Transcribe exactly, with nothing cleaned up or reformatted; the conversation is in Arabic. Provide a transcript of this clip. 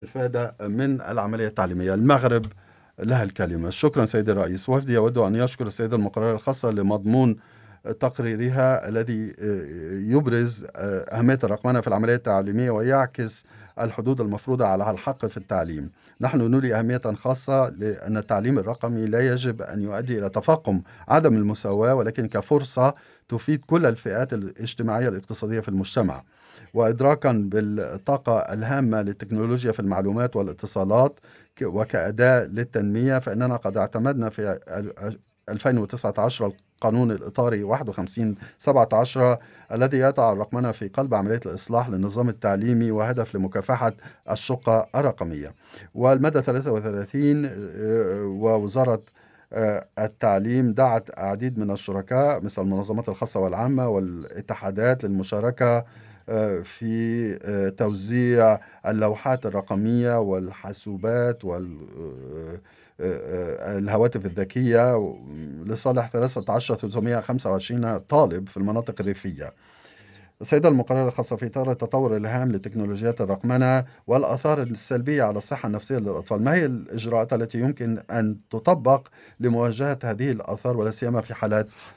الاستفادة من العملية التعليمية. المغرب لها الكلمة. شكرا سيدي الرئيس. وفدي يود أن يشكر السيدة المقررة الخاصة لمضمون تقريرها الذي يبرز أهمية الرقمنة في العملية التعليمية ويعكس الحدود المفروضة على الحق في التعليم. نحن نولي أهمية خاصة لأن التعليم الرقمي لا يجب أن يؤدي إلى تفاقم عدم المساواة، ولكن كفرصة تفيد كل الفئات الاجتماعية الاقتصادية في المجتمع. وإدراكا بالطاقة الهامة للتكنولوجيا في المعلومات والاتصالات وكأداة للتنمية، فإننا قد اعتمدنا في ألفين وتسعة عشر القانون الإطاري واحد وخمسين سبعة عشر الذي يضع الرقمنة في قلب عملية الإصلاح للنظام التعليمي وهدف لمكافحة الشقة الرقمية. والمادة ثلاثة وثلاثين ووزارة التعليم دعت عديد من الشركاء مثل المنظمات الخاصة والعامة والاتحادات للمشاركة في توزيع اللوحات الرقمية والحاسوبات والهواتف الذكية لصالح ثلاثة عشر ألف وثلاثمائة وخمسة وعشرين طالب في المناطق الريفية. السيدة المقررة الخاصة في إطار التطور الهام لتكنولوجيات الرقمنة والآثار السلبية على الصحة النفسية للأطفال، ما هي الإجراءات التي يمكن أن تطبق لمواجهة هذه الآثار ولا سيما في حالات